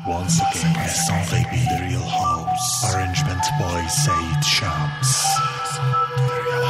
Once again, Hassan Ghaibi, The Real House. Arrangement by Said Shams. The Real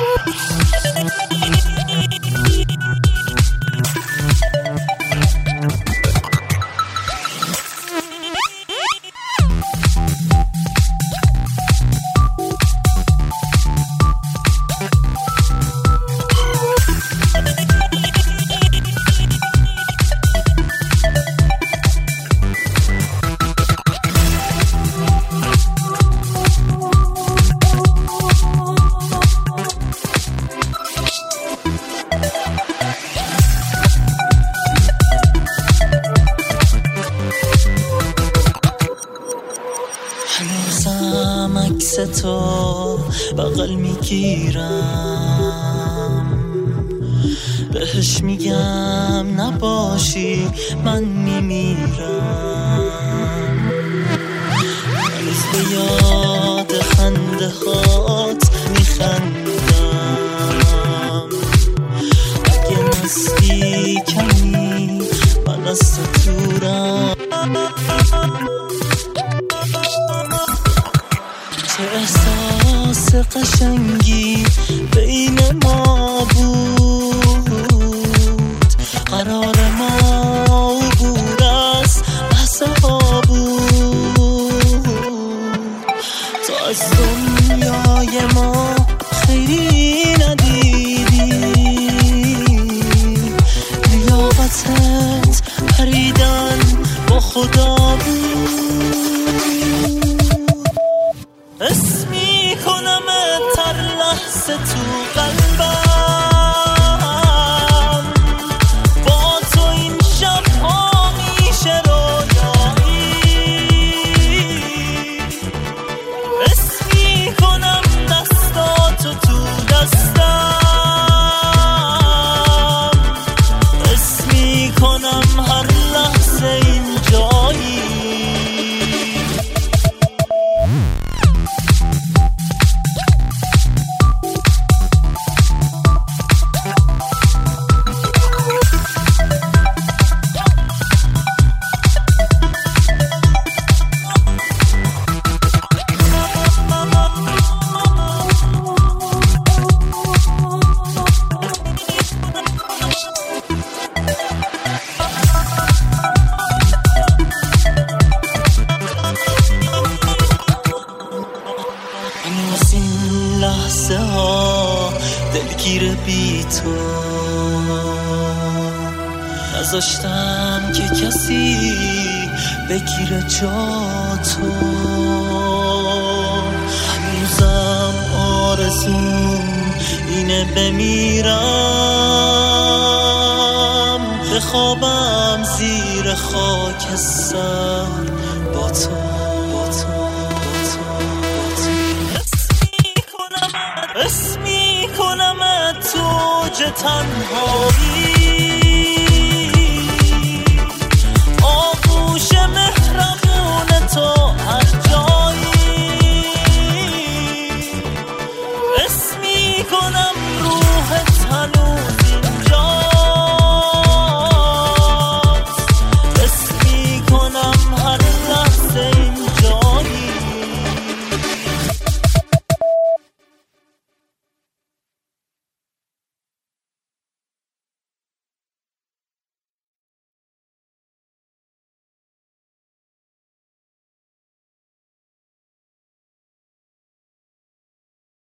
هنوزم عکس تو بغل میگیرم، بهش میگم نباشی من میمیرم. هنوز به یاد خنده هات میخندم، اگه نزدیکمی من از تو دورم. چه احساس قشنگی بین ما بود، قرار ما عبور از لحظه ها بود. تو از دنیای ما خیلی ندیدی، لیاقتت پریدن با خدا بود. حس میکنمت هر لحظه تو قلبم، با تو این شبها میشه رویایی. حس میکنم دستاتو تو دستم، حس میکنم هر لحظه اینجایی. هنوز این لحظه ها دلگیر بی تو، نذاشتم که کسی بگیره جا تو. هنوزم آرزوم اینه بمیرم، بخوابم زیر خاکستر با تو. حس میکنم تو تنهایی.